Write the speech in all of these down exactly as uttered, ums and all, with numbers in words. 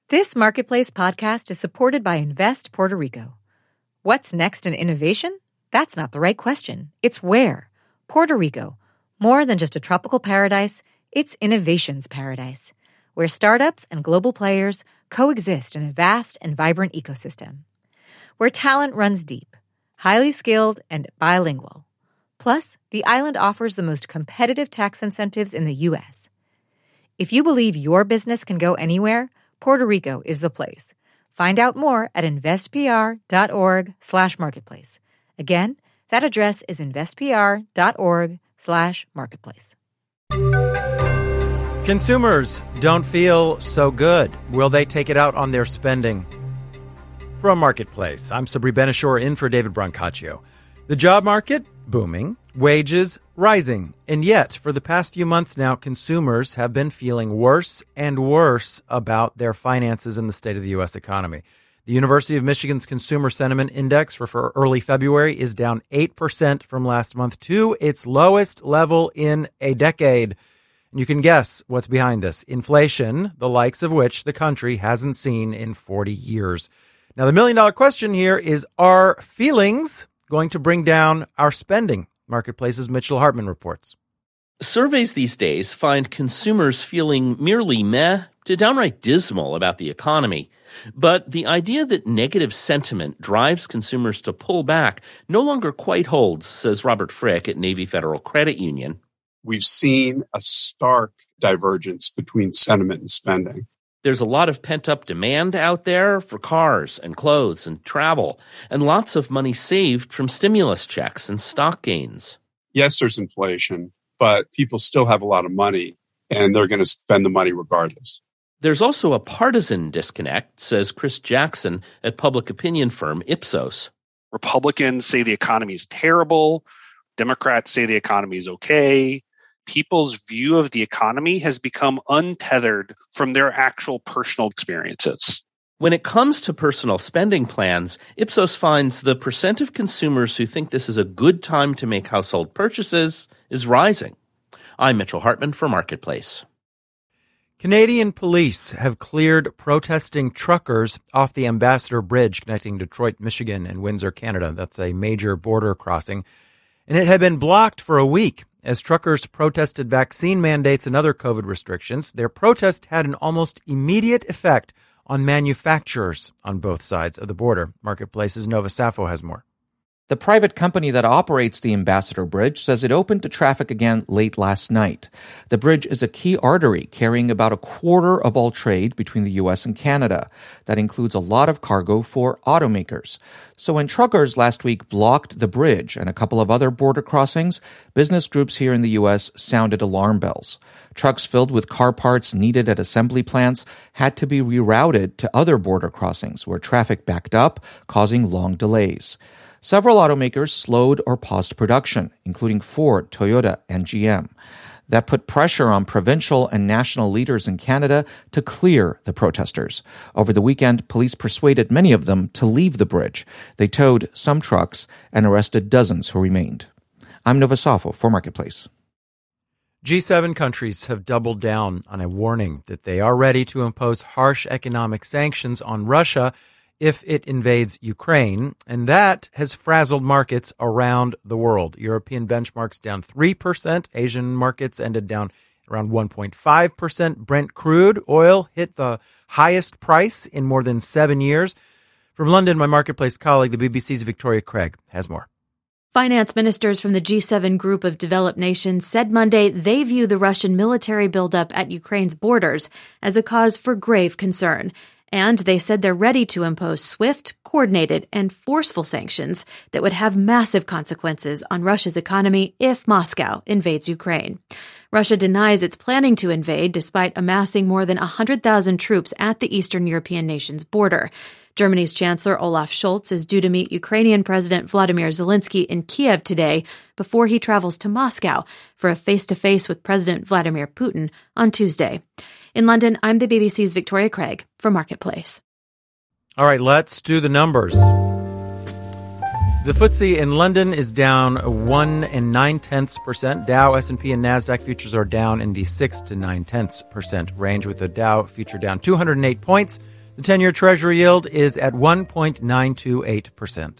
This Marketplace podcast is supported by Invest Puerto Rico. What's next in innovation? That's not the right question. It's where. Puerto Rico. More than just a tropical paradise, it's innovation's paradise, where startups and global players coexist in a vast and vibrant ecosystem. Where talent runs deep, highly skilled, and bilingual. Plus, the island offers the most competitive tax incentives in the U S. If you believe your business can go anywhere, Puerto Rico is the place. Find out more at investpr.org slash marketplace. Again, that address is investpr.org slash marketplace. Consumers don't feel so good. Will they take it out on their spending? From Marketplace, I'm Sabri Benishore in for David Brancaccio. The job market, booming. Wages, rising. And yet, for the past few months now, consumers have been feeling worse and worse about their finances and the state of the U S economy. The University of Michigan's Consumer Sentiment Index for, for early February is down eight percent from last month to its lowest level in a decade. And you can guess what's behind this. Inflation, the likes of which the country hasn't seen in forty years. Now, the million-dollar question here is, are feelings going to bring down our spending? Marketplace's Mitchell Hartman reports. Surveys these days find consumers feeling merely meh to downright dismal about the economy. But the idea that negative sentiment drives consumers to pull back no longer quite holds, says Robert Frick at Navy Federal Credit Union. We've seen a stark divergence between sentiment and spending. There's a lot of pent-up demand out there for cars and clothes and travel, and lots of money saved from stimulus checks and stock gains. Yes, there's inflation, but people still have a lot of money, and they're going to spend the money regardless. There's also a partisan disconnect, says Chris Jackson at public opinion firm Ipsos. Republicans say the economy is terrible. Democrats say the economy is okay. People's view of the economy has become untethered from their actual personal experiences. When it comes to personal spending plans, Ipsos finds the percent of consumers who think this is a good time to make household purchases is rising. I'm Mitchell Hartman for Marketplace. Canadian police have cleared protesting truckers off the Ambassador Bridge connecting Detroit, Michigan and Windsor, Canada. That's a major border crossing. And it had been blocked for a week as truckers protested vaccine mandates and other COVID restrictions. Their protest had an almost immediate effect on manufacturers on both sides of the border. Marketplace's Nova Safo has more. The private company that operates the Ambassador Bridge says it opened to traffic again late last night. The bridge is a key artery carrying about a quarter of all trade between the U S and Canada. That includes a lot of cargo for automakers. So when truckers last week blocked the bridge and a couple of other border crossings, business groups here in the U S sounded alarm bells. Trucks filled with car parts needed at assembly plants had to be rerouted to other border crossings where traffic backed up, causing long delays. Several automakers slowed or paused production, including Ford, Toyota, and G M. That put pressure on provincial and national leaders in Canada to clear the protesters. Over the weekend, police persuaded many of them to leave the bridge. They towed some trucks and arrested dozens who remained. I'm Nova Safo for Marketplace. G seven countries have doubled down on a warning that they are ready to impose harsh economic sanctions on Russia if it invades Ukraine, and that has frazzled markets around the world. European benchmarks down three percent. Asian markets ended down around one point five percent. Brent crude oil hit the highest price in more than seven years. From London, my Marketplace colleague, the B B C's Victoria Craig, has more. Finance ministers from the G seven group of developed nations said Monday they view the Russian military buildup at Ukraine's borders as a cause for grave concern. And they said they're ready to impose swift, coordinated, and forceful sanctions that would have massive consequences on Russia's economy if Moscow invades Ukraine. Russia denies it's planning to invade despite amassing more than one hundred thousand troops at the Eastern European nation's border. Germany's Chancellor Olaf Scholz is due to meet Ukrainian President Vladimir Zelensky in Kiev today before he travels to Moscow for a face-to-face with President Vladimir Putin on Tuesday. In London, I'm the B B C's Victoria Craig for Marketplace. All right, let's do the numbers. The F T S E in London is down one and nine tenths percent. Dow, S and P, and NASDAQ futures are down in the six to nine tenths percent range, with the Dow future down two hundred eight points. The ten-year Treasury yield is at one point nine two eight percent.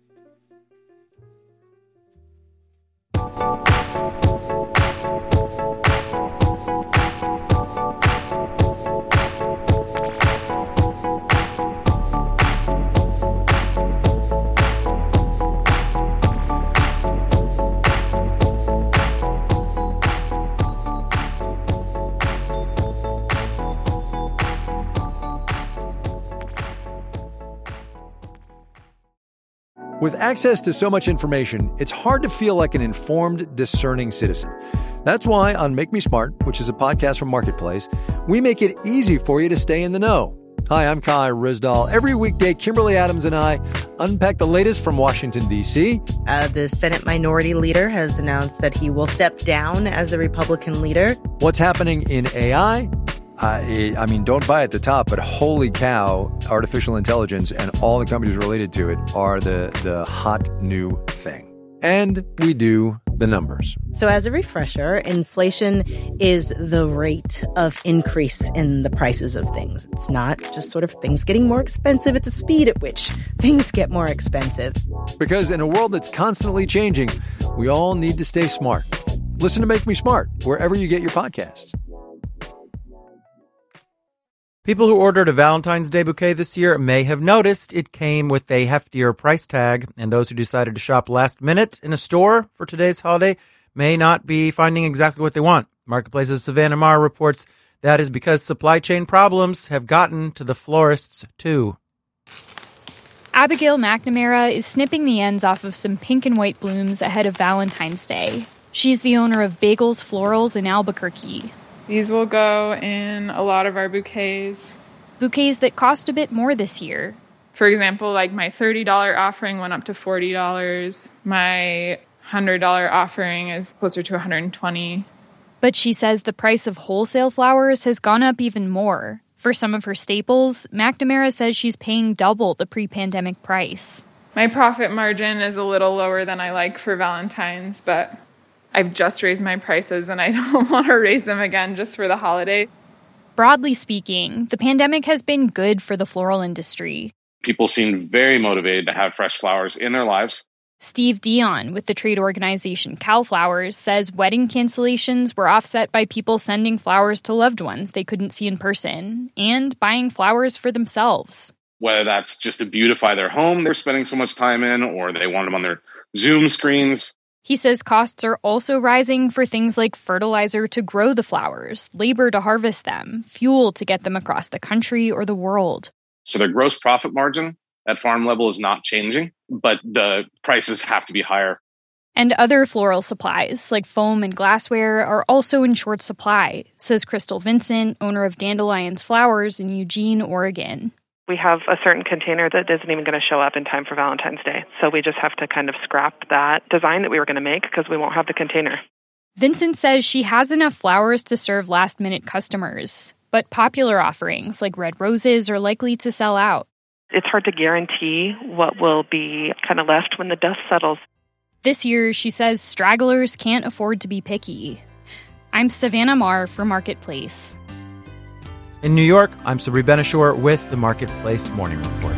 With access to so much information, it's hard to feel like an informed, discerning citizen. That's why on Make Me Smart, which is a podcast from Marketplace, we make it easy for you to stay in the know. Hi, I'm Kai Ryssdal. Every weekday, Kimberly Adams and I unpack the latest from Washington, D C. Uh, the Senate Minority Leader has announced that he will step down as the Republican leader. What's happening in A I? Uh, I mean, don't buy at the top, but holy cow, artificial intelligence and all the companies related to it are the, the hot new thing. And we do the numbers. So as a refresher, inflation is the rate of increase in the prices of things. It's not just sort of things getting more expensive. It's a speed at which things get more expensive. Because in a world that's constantly changing, we all need to stay smart. Listen to Make Me Smart wherever you get your podcasts. People who ordered a Valentine's Day bouquet this year may have noticed it came with a heftier price tag, and those who decided to shop last minute in a store for today's holiday may not be finding exactly what they want. Marketplace's Savannah Maher reports that is because supply chain problems have gotten to the florists too. Abigail McNamara is snipping the ends off of some pink and white blooms ahead of Valentine's Day. She's the owner of Bagels Florals in Albuquerque. These will go in a lot of our bouquets. Bouquets that cost a bit more this year. For example, like my thirty dollars offering went up to forty dollars. My one hundred dollars offering is closer to one hundred twenty dollars. But she says the price of wholesale flowers has gone up even more. For some of her staples, McNamara says she's paying double the pre-pandemic price. My profit margin is a little lower than I like for Valentine's, but I've just raised my prices and I don't want to raise them again just for the holiday. Broadly speaking, the pandemic has been good for the floral industry. People seem very motivated to have fresh flowers in their lives. Steve Dion with the trade organization Cal Flowers says wedding cancellations were offset by people sending flowers to loved ones they couldn't see in person and buying flowers for themselves. Whether that's just to beautify their home they're spending so much time in, or they want them on their Zoom screens. He says costs are also rising for things like fertilizer to grow the flowers, labor to harvest them, fuel to get them across the country or the world. So their gross profit margin at farm level is not changing, but the prices have to be higher. And other floral supplies, like foam and glassware, are also in short supply, says Crystal Vincent, owner of Dandelions Flowers in Eugene, Oregon. We have a certain container that isn't even going to show up in time for Valentine's Day. So we just have to kind of scrap that design that we were going to make because we won't have the container. Vincent says she has enough flowers to serve last-minute customers, but popular offerings like red roses are likely to sell out. It's hard to guarantee what will be kind of left when the dust settles. This year, she says stragglers can't afford to be picky. I'm Savannah Maher for Marketplace. In New York, I'm Sabri Benishore with the Marketplace Morning Report.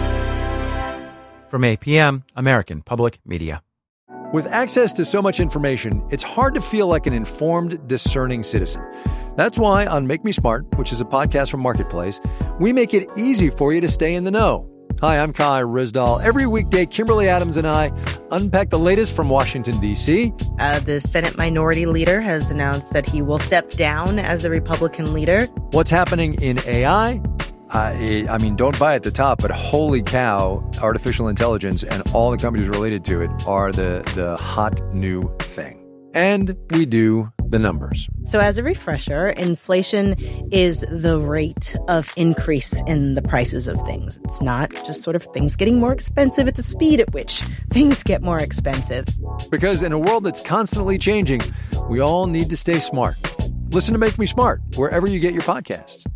From A P M, American Public Media. With access to so much information, it's hard to feel like an informed, discerning citizen. That's why on Make Me Smart, which is a podcast from Marketplace, we make it easy for you to stay in the know. Hi, I'm Kai Ryssdal. Every weekday, Kimberly Adams and I unpack the latest from Washington, D C. Uh, the Senate Minority Leader has announced that he will step down as the Republican leader. What's happening in A I? Uh, I mean, don't buy at the top, but holy cow, artificial intelligence and all the companies related to it are the, the hot new thing. And we do the numbers. So as a refresher, inflation is the rate of increase in the prices of things. It's not just sort of things getting more expensive. It's a speed at which things get more expensive. Because in a world that's constantly changing, we all need to stay smart. Listen to Make Me Smart wherever you get your podcasts.